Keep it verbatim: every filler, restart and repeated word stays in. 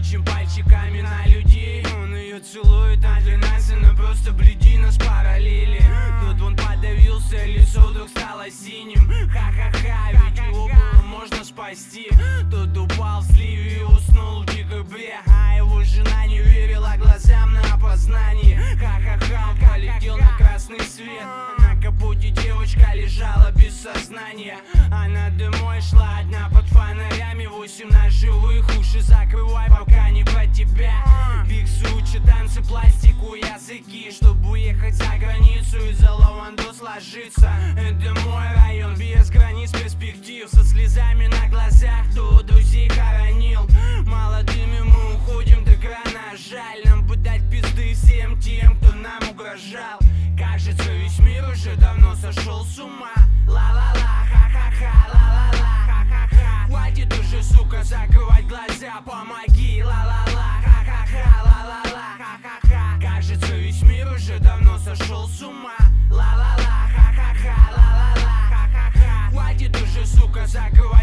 Кричим пальчиками на людей. Он ее целует, а для нас она просто бледи нас параллели. Тут он подавился, лицо вдруг стало синим. Ха-ха-ха, ведь его было можно спасти. Тот упал в сливе и уснул в декабре, а его жена не верила глазам на опознание. Ха-ха-ха, он полетел на красный свет. На капоте девочка лежала без сознания. Она домой шла одна под фонарями. Восемь на живых, уши закрывай, пока не про тебя. Биксы учат танцы, пластику, языки, чтобы уехать за границу и за лаванду сложиться. Это мой район без границ перспектив. Со слезами на глазах, кто друзей хоронил. Молодыми мы уходим так рано, жаль. Нам бы дать пизды всем тем, кто нам угрожал. Кажется, весь мир уже давно сошел с ума. Ла-ла-ла, ха-ха-ха, ла-ла-ла, ха-ха-ха. Хватит уже, сука, закрывать глаза, помоги. Ла-ла-ла, ха-ха-ха, ла-ла-ла, ха-ха-ха. Кажется, весь мир уже давно сошел с ума. Ла-ла-ла, ха-ха-ха, ла-ла-ла, ха-ха-ха. Хватит уже, сука, закрывать